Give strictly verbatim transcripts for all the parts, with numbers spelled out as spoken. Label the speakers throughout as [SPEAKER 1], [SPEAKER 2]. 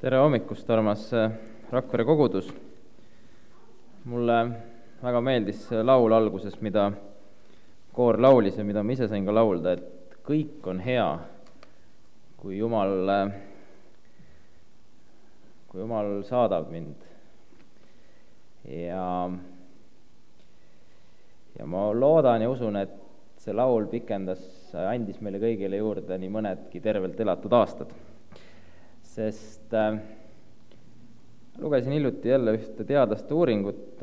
[SPEAKER 1] Tere hommikust, armas Rakvere kogudus! Mulle väga meeldis see laul alguses, mida koor laulis ja mida ma ise sain ka laulda, et kõik on hea, kui Jumal, kui Jumal saadab mind. Ja, ja ma loodan ja usun, et see laul pikendas, andis meile kõigile juurde nii mõnedki tervelt elatud aastad. Sest äh, lugesin hiljuti jälle ühte teadlaste uuringut,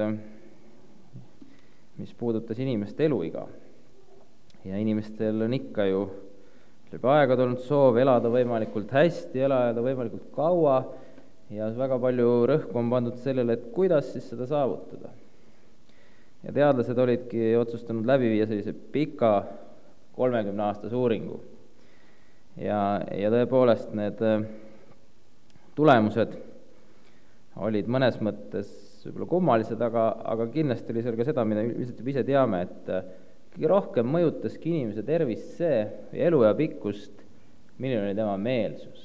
[SPEAKER 1] mis puudutas inimeste eluiga. Ja inimestel on ikka ju läbi aegade olnud soov elada võimalikult hästi, elada võimalikult kaua ja väga palju rõhku on pandud sellele, et kuidas siis seda saavutada. Ja teadlased olidki otsustanud läbi viia sellise pika kolmekümne aastase uuringu. Ja, ja tõepoolest need tulemused olid mõnes mõttes võib-olla kummalised, aga, aga kindlasti oli seal ka seda, mida üldiselt juba ise teame, et kõige rohkem mõjutaski inimese tervist see või elu ja pikkust, milline oli tema meelsus.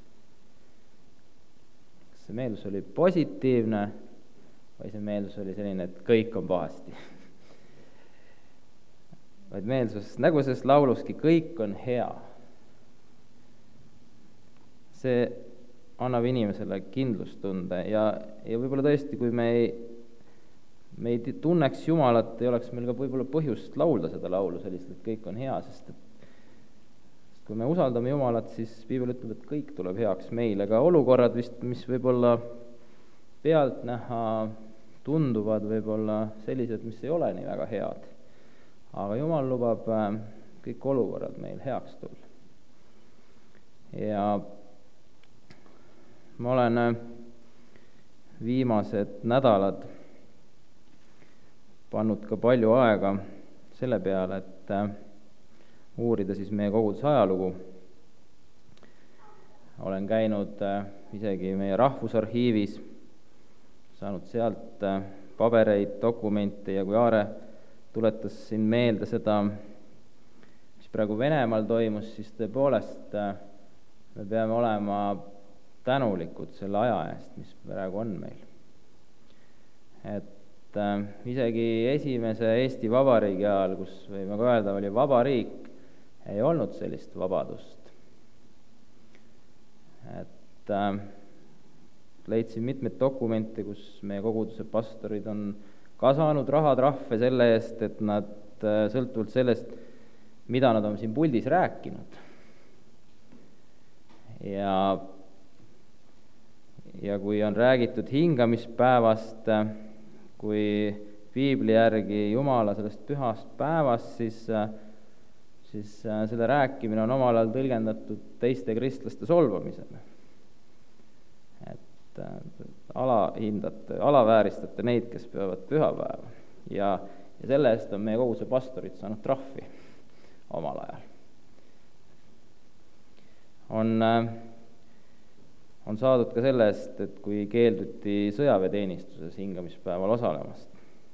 [SPEAKER 1] Kas see meelsus oli positiivne või see meelsus oli selline, et kõik on pahasti. Vaid meelsus, nagu selles lauluski, kõik on hea. See annab inimesele kindlustunde ja, ja võib-olla tõesti, kui me ei, me ei tunneks Jumalat, ei oleks meil ka võib-olla põhjust laulda seda laulu sellist, et kõik on hea, sest, et, sest kui me usaldame Jumalat, siis Piibel ütleb, et kõik tuleb heaks meile, ka olukorrad vist, mis võib-olla pealt näha tunduvad võib-olla sellised, mis ei ole nii väga head. Aga Jumal lubab kõik olukorrad meil heaks tulla. Ja ma olen viimased nädalad pannud ka palju aega selle peale, et uurida siis meie koguduse ajalugu. Olen käinud isegi meie rahvusarhiivis, saanud sealt pabereid, dokumente ja kui Aare tuletas siin meelde seda, mis praegu Venemaal toimus, siis tõepoolest me peame olema tänulikud selle aja eest, mis praegu on meil. Et äh, isegi esimese Eesti Vabariigi ajal, kus võime ka öelda, oli vabariik, ei olnud sellist vabadust. Et äh, leidsin mitmeid dokumente, kus meie koguduse pastorid on ka saanud rahatrahve selle eest, et nad äh, sõltuvalt sellest, mida nad on siin puldis rääkinud. Ja Ja kui on räägitud hingamispäevast, kui Piibli järgi Jumala sellest pühast päevast, siis, siis selle rääkimine on omal ajal tõlgendatud teiste kristlaste solvamisele. Et alahindate, alavääristate neid, kes peavad pühapäeva. Ja, ja selle eest on meie koguduse pastorid saanud trahvi omal ajal. On... on saadud ka selle eest, et kui keelduti sõjaväeteenistuses hingamispäeval osalemast.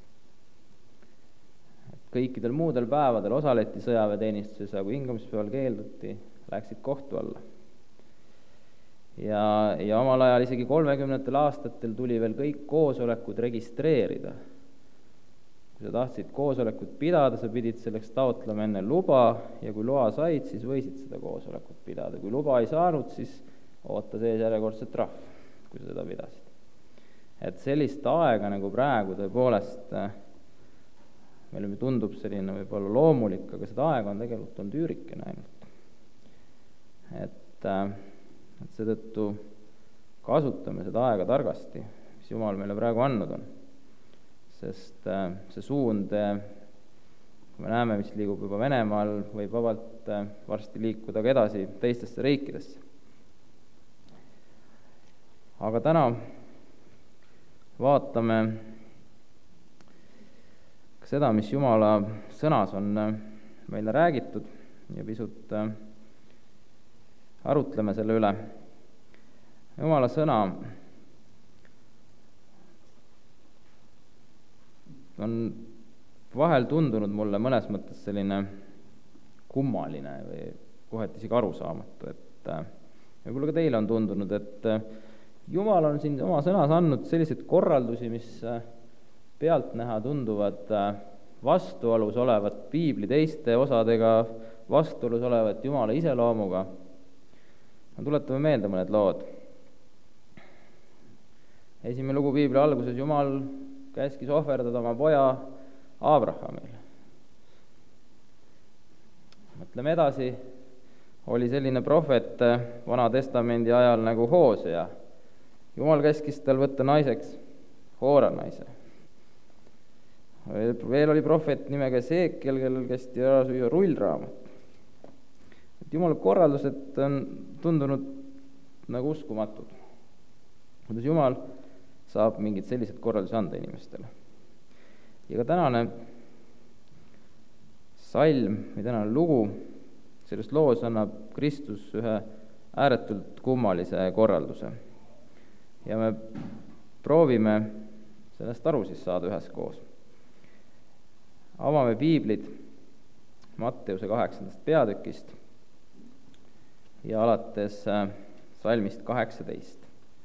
[SPEAKER 1] Kõikidel muudel päevadel osaleti sõjaväeteenistuses, aga kui hingamispäeval keelduti, läksid kohtu alla. Ja, ja omal ajal isegi kolmekümnendatel aastatel tuli veel kõik koosolekud registreerida. Kui sa tahtsid koosolekut pidada, sa pidid selleks taotlema enne luba ja kui loa said, siis võisid seda koosolekut pidada. Kui luba ei saanud, siis oota sees järjekordset trahv, kui seda pidasid. Et sellist aega nagu praegu tõepoolest meile tundub selline võib-olla loomulik, aga seda aega on tegelikult on tüürikene ainult. Et, et seetõttu kasutame seda aega targasti, mis Jumal meile praegu andnud on. Sest see suund, kui me näeme, mis liigub juba Venemaal, võib vabalt varsti liikuda ka edasi teistesse riikidesse. Aga täna vaatame ka seda, mis Jumala sõnas on meile räägitud ja pisut arutleme selle üle. Jumala sõna on vahel tundunud mulle mõnes mõttes selline kummaline või kohati isegi arusaamatu, et võib-olla ka teile on tundunud, et Jumal on siin oma sõnas andnud selliseid korraldusi, mis pealtnäha tunduvad vastuolus olevat piibli teiste osadega, vastuolus olevat Jumala iseloomuga. Tuletame meelde mõned lood. Esimene lugu piibli alguses Jumal käskis ohverdada oma poja Abrahamile. Mõtleme edasi, oli selline prohvet Vana Testamendi ajal nagu Hoosea. Jumal käskis tal võtta naiseks Hoora naise. Veel oli prohvet nimega Esekiel, kellel kästi ära süüa rullraamat. Jumala korraldused on tundunud nagu uskumatud. Kuidas Jumal saab mingid sellised korraldusi anda inimestele. Ja ka tänane salm või tänane lugu, selles loos annab Kristus ühe ääretult kummalise korralduse. Ja me proovime sellest aru siis saada üheskoos. Avame piiblid Matteuse kaheksandast peatükist ja alates salmist kaheksateist.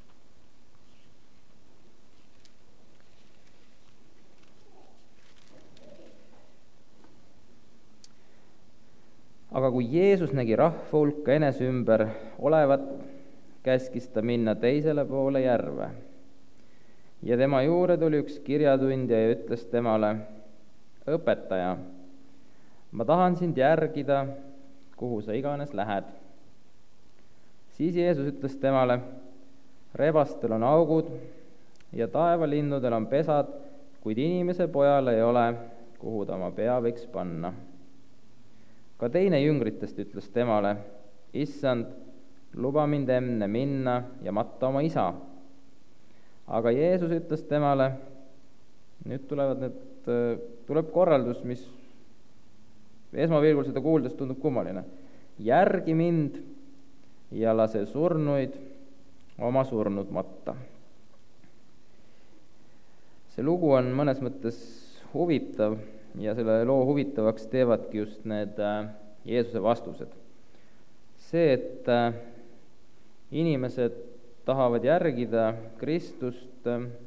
[SPEAKER 1] Aga kui Jeesus nägi rahva hulka enese ümber olevat, käskis ta minna teisele poole järve. Ja tema juurde tuli üks kirjatundja ja ütles temale: õpetaja, ma tahan sind järgida, kuhu sa iganes lähed. Siis Jeesus ütles temale: rebastel on augud ja taevalinnudel on pesad, kuid inimese pojal ei ole, kuhu ta oma pea võiks panna. Ka teine jüngritest ütles temale: issand, luba mind enne minna ja matta oma isa. Aga Jeesus ütles temale, nüüd tulevad need, tuleb korraldus, mis esmapilgul seda kuuldes tundub kummaline. Järgi mind ja lase surnuid oma surnud matta. See lugu on mõnes mõttes huvitav ja selle loo huvitavaks teevadki just need Jeesuse vastused. See, et inimesed tahavad järgida Kristust,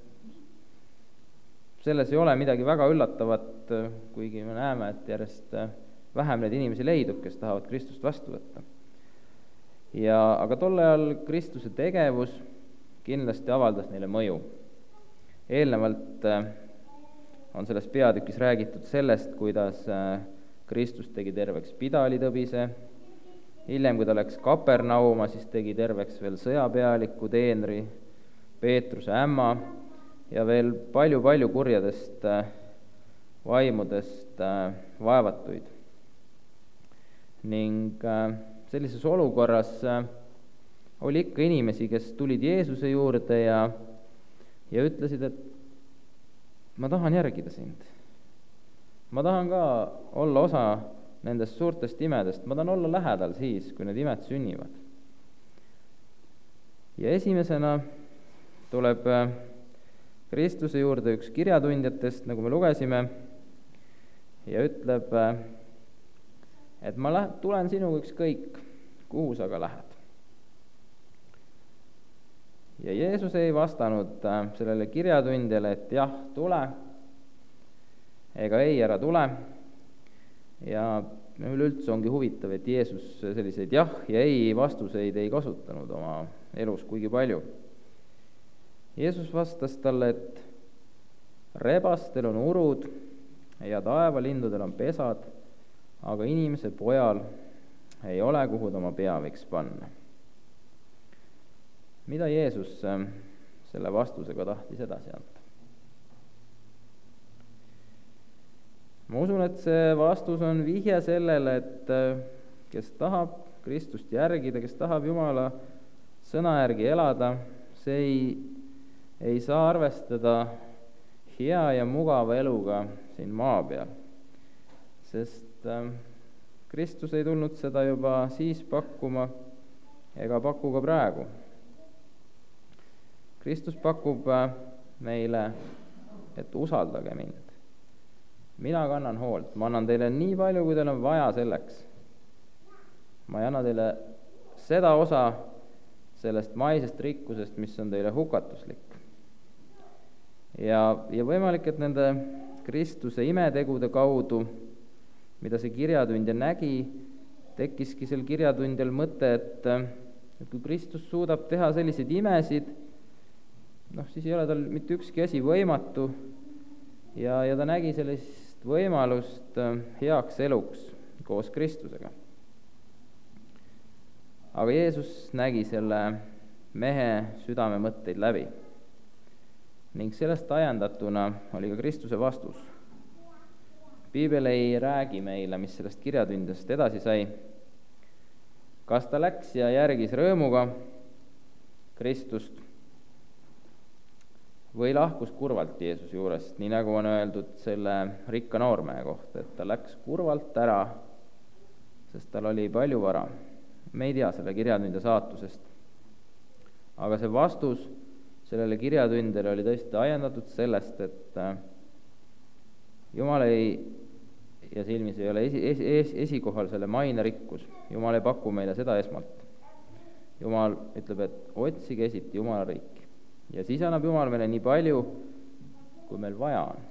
[SPEAKER 1] selles ei ole midagi väga üllatavat, kuigi me näeme, et järjest vähem neid inimesi leidub, kes tahavad Kristust vastu võtta. Ja, aga tol ajal Kristuse tegevus kindlasti avaldas neile mõju. Eelnevalt on selles peatükis räägitud sellest, kuidas Kristus tegi terveks pidalitõbise. Hiljem, kui ta läks Kapernauma, siis tegi terveks veel sõjapealiku teenri, Peetruse ämma ja veel palju-palju kurjadest vaimudest vaevatuid. Ning sellises olukorras oli ikka inimesi, kes tulid Jeesuse juurde ja, ja ütlesid, et ma tahan järgida sind. Ma tahan ka olla osa nendest suurtest imedest. Ma tahan olla lähedal siis, kui need imed sünnivad. Ja esimesena tuleb Kristuse juurde üks kirjatundjatest, nagu me lugesime, ja ütleb, et ma lähe, tulen sinuga ükskõik, kuhu sa ka lähed. Ja Jeesus ei vastanud sellele kirjatundjale, et jah, tule, ega ei, ära tule. Ja üleüldse ongi huvitav, et Jeesus selliseid jah ja ei vastuseid ei kasutanud oma elus kuigi palju. Jeesus vastas talle, et rebastel on urud ja taevalindudel on pesad, aga inimese pojal ei ole, kuhu ta oma pea võiks panna. Mida Jeesus selle vastusega tahtis edasi anda? Ma usun, et see vastus on vihje sellele, et kes tahab Kristust järgida, kes tahab Jumala sõna järgi elada, see ei, ei saa arvestada hea ja mugava eluga siin maa peal. Sest Kristus ei tulnud seda juba siis pakkuma ega paku ka praegu. Kristus pakub meile, et usaldage mind. Mina kannan hoolt, ma annan teile nii palju, kui teil on vaja selleks. Ma ei anna teile seda osa sellest maisest rikkusest, mis on teile hukatuslik. Ja, ja võimalik, et nende Kristuse imetegude kaudu, mida see kirjatundja nägi, tekkiski sel kirjatundjal mõte, et, et kui Kristus suudab teha selliseid imesid, noh, siis ei ole tal mitte ükski asi võimatu ja, ja ta nägi sellist võimalust heaks eluks koos Kristusega. Aga Jeesus nägi selle mehe südame mõtteid läbi ning sellest ajendatuna oli ka Kristuse vastus. Piibel ei räägi meile, mis sellest kirjatundjast edasi sai. Kas ta läks ja järgis rõõmuga Kristust või lahkus kurvalt Jeesuse juurest, nii nagu on öeldud selle rikka noormehe kohta, et ta läks kurvalt ära, sest tal oli palju vara. Me ei tea selle kirjatundja saatusest. Aga see vastus sellele kirjatundjale oli tõesti ajendatud sellest, et Jumal ei, ja silmis ei ole esi, esi, esikohal selle maine rikkus. Jumal ei paku meile seda esmalt. Jumal ütleb, et otsige esiti Jumala riiki. Ja siis annab Jumal meile nii palju, kui meil vaja on.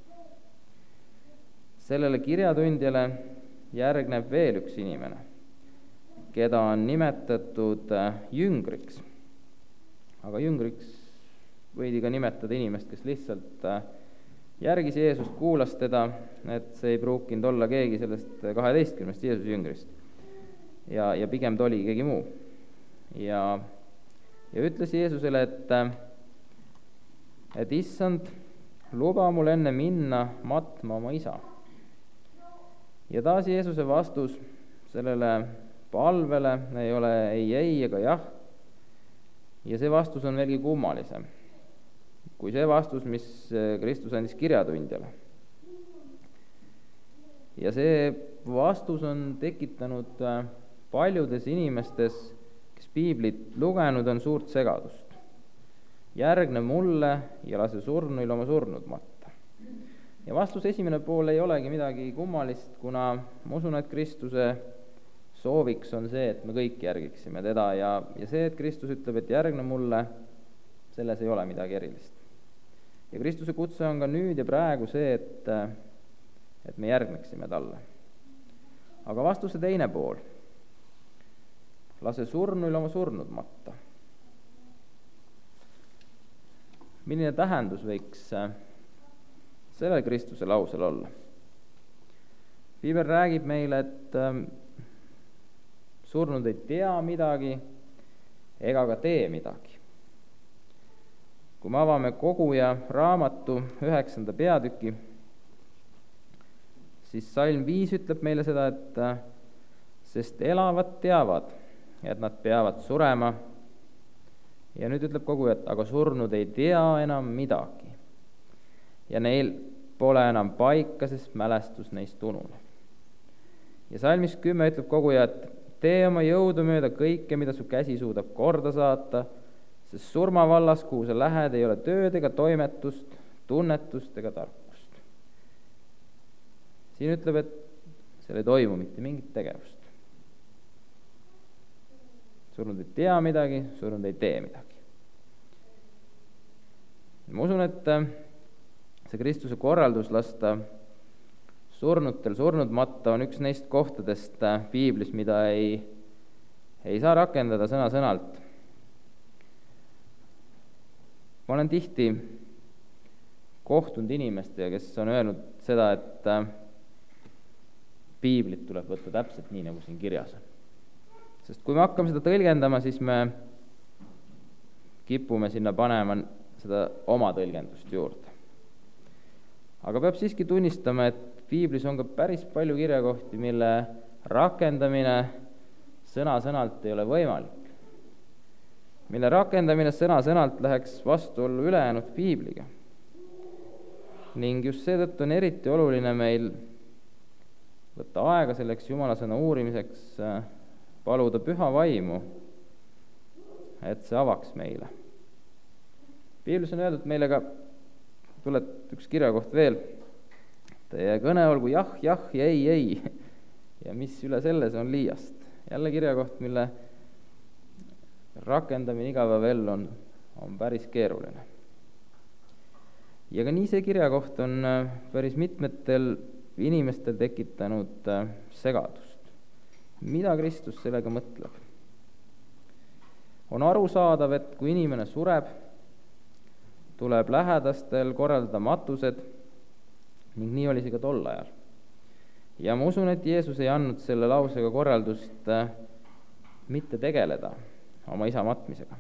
[SPEAKER 1] Sellele kirjatundjale järgneb veel üks inimene, keda on nimetatud jüngriks. Aga jüngriks võidi ka nimetada inimest, kes lihtsalt järgis Jeesust, kuulas teda, et see ei pruukinud olla keegi sellest kaheteistkümnest Jeesuse jüngrist. Ja, ja pigem ta oli keegi muu. Ja, ja ütles Jeesusele, et, et issand, luba mul enne minna matma oma isa. Ja taas Jeesuse vastus sellele palvele ei ole ei, ei ega jah. Ja see vastus on veelgi kummalisem kui see vastus, mis Kristus andis kirjatundjale. Ja see vastus on tekitanud paljudes inimestes, kes piiblit lugenud, on suurt segadust. Järgne mulle ja lase surnuil oma surnud matta. Ja vastus esimene pool ei olegi midagi kummalist, kuna ma usun, et Kristuse sooviks on see, et me kõik järgiksime teda ja, ja see, et Kristus ütleb, et järgne mulle, selles ei ole midagi erilist. Ja Kristuse kutse on ka nüüd ja praegu see, et, et me järgneksime talle. Aga vastuse teine pool. Lase surnuil oma surnud matta. Milline tähendus võiks sellel Kristuse lausel olla? Piibel räägib meile, et surnud ei tea midagi ega ka tee midagi. Kui me avame Koguja raamatu üheksanda peatüki, siis salm viis ütleb meile seda, et sest elavad teavad, et nad peavad surema. Ja nüüd ütleb Koguja, et aga surnud ei tea enam midagi. Ja neil pole enam paika, sest mälestus neist ununeb. Ja salmis kümme ütleb Koguja, et tee oma jõudu mööda kõike, mida su käsi suudab korda saata, sest surmavallas, kuhu sa lähed, ei ole tööd ega toimetust, tunnetust ega tarkust. Siin ütleb, et seal ei toimu mitte mingit tegevust. Surnud ei tea midagi, surnud ei tee midagi. Ma usun, et see Kristuse korraldus lasta surnutel surnud matta on üks neist kohtadest piiblis, mida ei, ei saa rakendada sõna-sõnalt. Ma olen tihti kohtunud inimestega, kes on öelnud seda, et piiblit tuleb võtta täpselt nii, nagu siin kirjas on. Sest kui me hakkame seda tõlgendama, siis me kipume sinna panema seda oma tõlgendust juurde. Aga peab siiski tunnistama, et piiblis on ka päris palju kirjakohti, mille rakendamine sõna-sõnalt ei ole võimalik. Mille rakendamine sõna-sõnalt läheks vastuollu ülejäänud piibliga. Ning just seetõttu on eriti oluline meil võtta aega selleks Jumala sõna uurimiseks, paluda püha vaimu, et see avaks meile. Piiblis on öeldud meile ka, tuleb üks kirjakoht veel, teie kõne olgu jah, jah ja ei, ei, ja mis üle selles on liiast. Jälle kirjakoht, mille rakendamine igapäevaellu on, on päris keeruline. ja ka nii see kirjakoht on päris mitmetel inimestel tekitanud segadust. Mida Kristus sellega mõtleb? On arusaadav, et kui inimene sureb, tuleb lähedastel korraldada matused ning nii oli see ka tol ajal. ja ma usun, et Jeesus ei andnud selle lausega korraldust mitte tegeleda oma isa matmisega.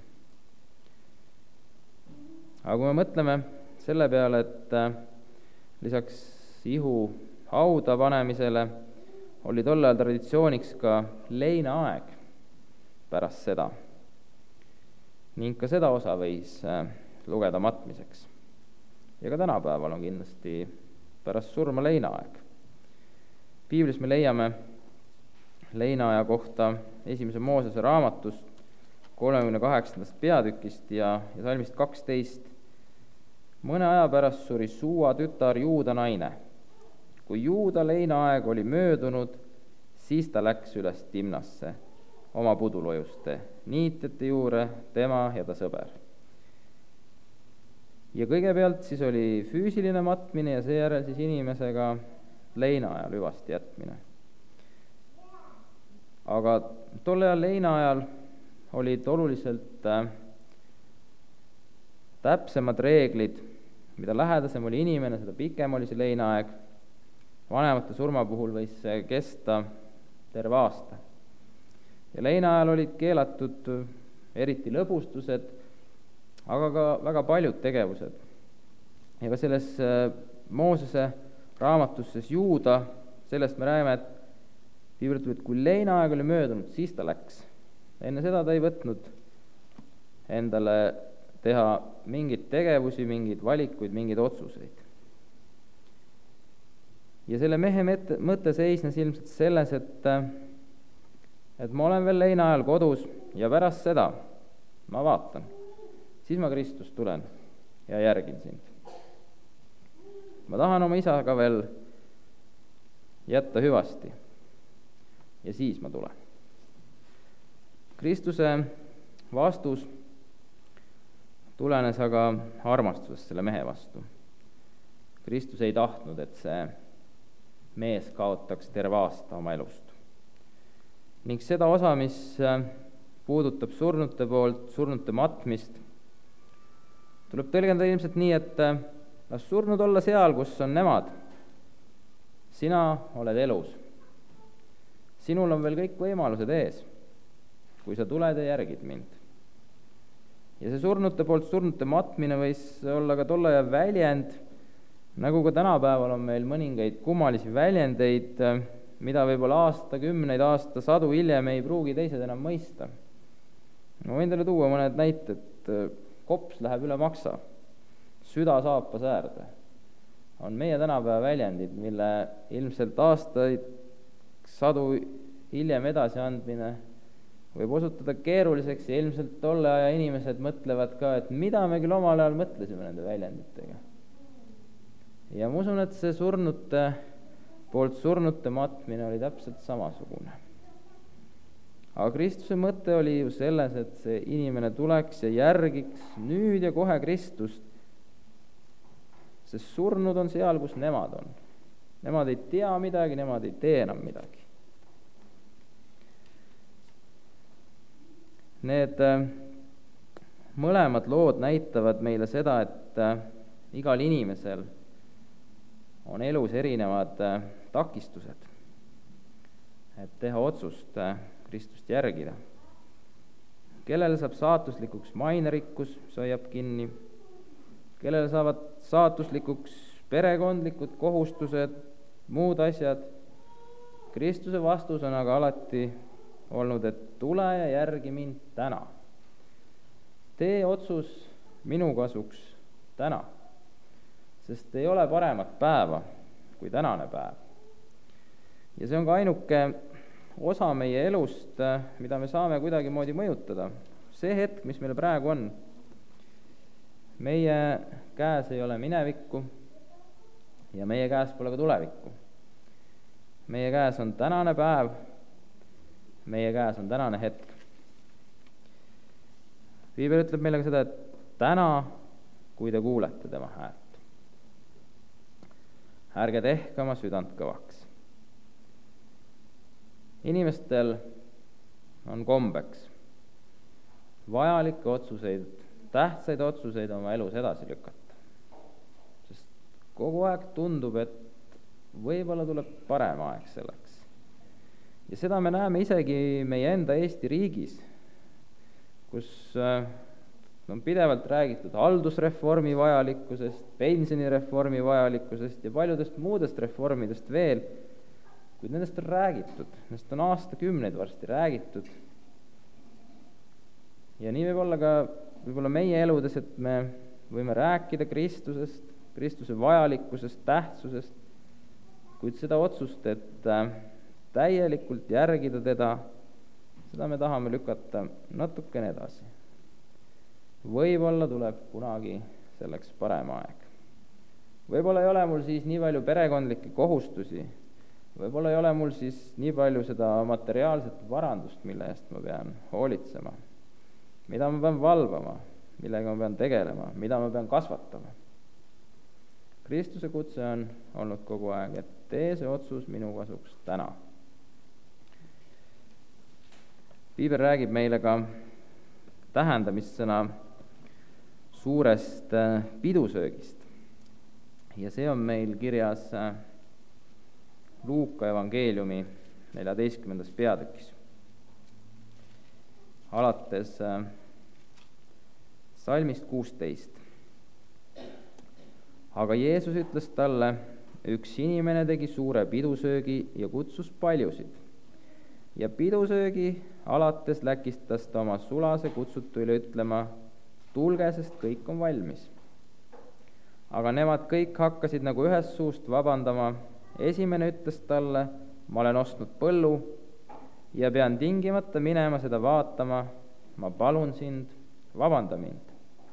[SPEAKER 1] aga kui me mõtleme selle peale, et lisaks ihu hauda panemisele oli tol ajal traditsiooniks ka leinaaeg pärast seda ning ka seda osa võis lugeda matmiseks. ja ka tänapäeval on kindlasti pärast surma leinaaeg. Piiblis me leiame leinaaja kohta esimese Moosese raamatust kolmekümne kaheksandast peatükist ja, ja salmist kaksteist. mõne aja pärast suri Suua tütar Juuda naine. kui Juuda leinaaeg oli möödunud, siis ta läks üles Timnasse oma pudulojuste niitjate juurde, tema ja ta sõber. ja kõigepealt siis oli füüsiline matmine ja seejärel siis inimesega leinaajal hüvasti jätmine. aga tol ajal leinaajal olid oluliselt äh, täpsemad reeglid, mida lähedasem oli inimene, seda pikem oli see leinaaeg. Vanemate surma puhul võis see kesta terve aasta. ja leinaajal olid keelatud eriti lõbustused, aga ka väga paljud tegevused. ja ka selles äh, Moosese raamatusses Juuda, sellest me räägime, et Piibel ütleb, et kui leinaaeg oli möödunud, siis ta läks. enne seda ta ei võtnud endale teha mingeid tegevusi, mingeid valikuid, mingeid otsuseid. ja selle mehe mõte, mõte seisnes ilmselt selles, et, et ma olen veel leinaajal kodus ja pärast seda ma vaatan, siis ma Kristust tulen ja järgin sind. ma tahan oma isaga veel jätta hüvasti ja siis ma tulen. Kristuse vastus tulenes aga armastusest selle mehe vastu. Kristus ei tahtnud, et see mees kaotaks terve aasta oma elust. ning seda osa, mis puudutab surnute poolt, surnute matmist, tuleb tõlgendada ilmselt nii, et las surnud olla seal, kus on nemad. Sina oled elus. Sinul on veel kõik võimalused ees, kui sa tuled ja järgid mind. ja see surnute poolt surnute matmine võis olla ka tolle aja väljend, nagu ka tänapäeval on meil mõningaid kummalisi väljendeid, mida võib-olla aastakümneid, aastasadu hiljem ei pruugi teised enam mõista. ma võin teile tuua mõned näited. Kops läheb üle maksa, süda saapas äärde. on meie tänapäeva väljendid, mille ilmselt aastaid sadu hiljem edasiandmine võib osutuda keeruliseks ja ilmselt tolle aja inimesed mõtlevad ka, et mida me küll omal ajal mõtlesime nende väljenditega. ja ma usun, et see surnute poolt surnute matmine oli täpselt samasugune. aga Kristuse mõte oli ju selles, et see inimene tuleks ja järgiks nüüd ja kohe Kristust, sest surnud on seal, kus nemad on. Nemad ei tea midagi, nemad ei tee enam midagi. Need mõlemad lood näitavad meile seda, et igal inimesel on elus erinevad takistused, et teha otsust Kristust järgida. Kellele saab saatuslikuks mainerikkus, see hoiab kinni, kellele saavad saatuslikuks perekondlikud kohustused, muud asjad. Kristuse vastus on aga alati olnud, et tule ja järgi mind täna. Tee otsus minu kasuks täna, sest ei ole paremat päeva kui tänane päev. ja see on ka ainuke osa meie elust, mida me saame kuidagimoodi mõjutada. See hetk, mis meil praegu on, meie käes ei ole minevikku ja meie käes pole ka tulevikku. Meie käes on tänane päev, meie käes on tänane hetk. Piibel ütleb meile ka seda, et täna, kui te kuulete tema häält, ärge tehke oma südant kõvaks. Inimestel on kombeks vajalikke otsuseid, tähtsaid otsuseid oma elus edasi lükata. Sest kogu aeg tundub, et võib-olla tuleb parem aeg selleks. Ja seda me näeme isegi meie enda Eesti riigis, kus on pidevalt räägitud haldusreformi vajalikkusest, pensionireformi vajalikkusest ja paljudest muudest reformidest veel, kuid nendest on räägitud, nendest on aastakümneid varsti räägitud. Ja nii võib olla ka võib-olla meie eludes, et me võime rääkida Kristusest, Kristuse vajalikkusest, tähtsusest, kuid seda otsust, et täielikult järgida teda, seda me tahame lükata natukene edasi. Võib-olla tuleb kunagi selleks parem aeg. Võib-olla ei ole mul siis nii palju perekondlikke kohustusi, võib-olla ei ole mul siis nii palju seda materiaalset varandust, mille eest ma pean hoolitsema, mida ma pean valvama, millega ma pean tegelema, mida ma pean kasvatama. Kristuse kutse on olnud kogu aeg, et tee see otsus minu kasuks täna. Piibel räägib meile ka tähendamissõna suurest pidusöögist. Ja see on meil kirjas Luuka evangeeliumi neljateistkümnendas peatükis. Alates salmist kuusteist. Aga Jeesus ütles talle, üks inimene tegi suure pidusöögi ja kutsus paljusid. Ja pidusöögi alates läkistas ta oma sulase kutsutuile ütlema, tulge, sest kõik on valmis. Aga nemad kõik hakkasid nagu ühest suust vabandama. Esimene ütles talle, ma olen ostnud põllu ja pean tingimata minema seda vaatama, ma palun sind, vabanda mind.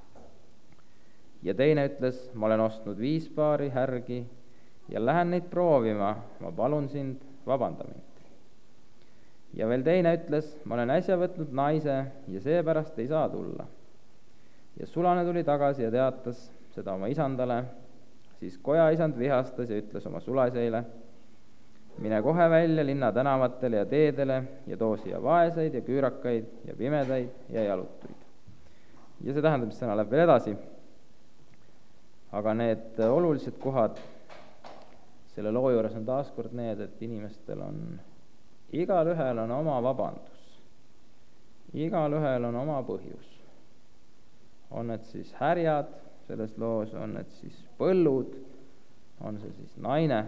[SPEAKER 1] Ja teine ütles, ma olen ostnud viis paari härgi ja lähen neid proovima, ma palun sind, vabanda mind. Ja veel teine ütles, ma olen äsja võtnud naise ja seepärast ei saa tulla. Ja sulane tuli tagasi ja teatas seda oma isandale, siis koja isand vihastas ja ütles oma sulaseile, mine kohe välja linna tänavatele ja teedele ja too siia vaeseid ja küürakaid ja pimedaid ja jalutuid. Ja see tähendab, mis sõna läheb veel edasi. Aga need olulised kohad selle loo juures on taaskord need, et inimestel on, igal ühel on oma vabandus, igal ühel on oma põhjus. On need siis härjad selles loos, on need siis põllud, on see siis naine.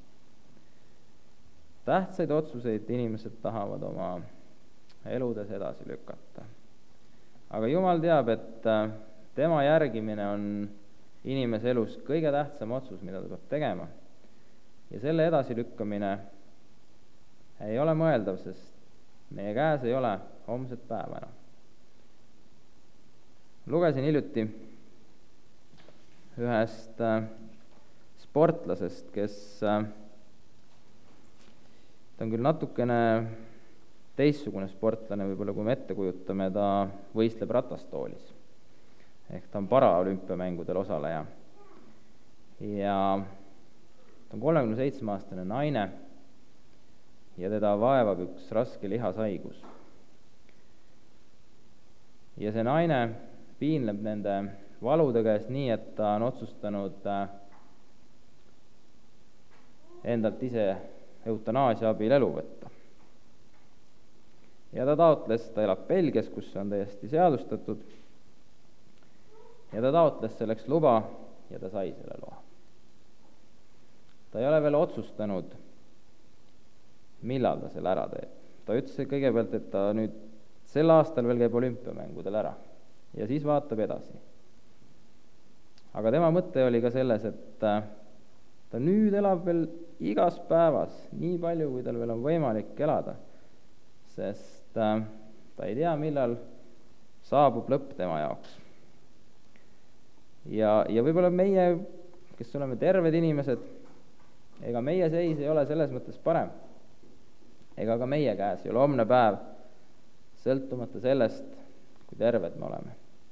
[SPEAKER 1] Tähtsaid otsuseid inimesed tahavad oma eludes edasi lükata. Aga Jumal teab, et tema järgimine on inimese elus kõige tähtsam otsus, mida ta peab tegema. Ja selle edasilükkamine ei ole mõeldav, sest meie käes ei ole homset päeva enam. Lugesin hiljuti ühest sportlasest, kes ta on küll natukene teistsugune sportlane, võib-olla kui me ette kujutame, ta võistleb ratastoolis. Ehk ta on paraolümpiamängudel osaleja. Ja ta on kolmekümne seitsme aastane naine ja teda vaevab üks raske lihashaigus. Ja see naine piinleb nende valude käes nii, et ta on otsustanud endalt ise eutanaasia abil elu võtta. Ja ta taotles, ta elab Belgias, kus on täiesti seadustatud, ja ta taotles selleks luba ja ta sai selle loa. Ta ei ole veel otsustanud, millal ta selle ära teeb. Ta ütles kõigepealt, et ta nüüd sel aastal veel käib olümpiamängudel ära ja siis vaatab edasi. Aga tema mõte oli ka selles, et ta nüüd elab veel igas päevas nii palju, kui tal veel on võimalik elada, sest ta ei tea, millal saabub lõpp tema jaoks. Ja, ja võib-olla meie, kes oleme terved inimesed, ega meie seis ei ole selles mõttes parem. Ega ka meie käes ei ole homne päev, sõltumata sellest, kui terved me oleme.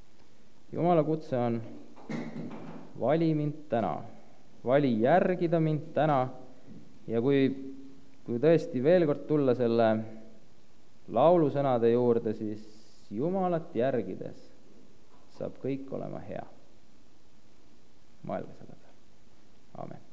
[SPEAKER 1] Jumala kutse on vali mind täna, vali järgida mind täna ja kui, kui tõesti veel kord tulla selle laulusõnade juurde, siis Jumalat järgides saab kõik olema hea. Mõelge selle peale. Amen.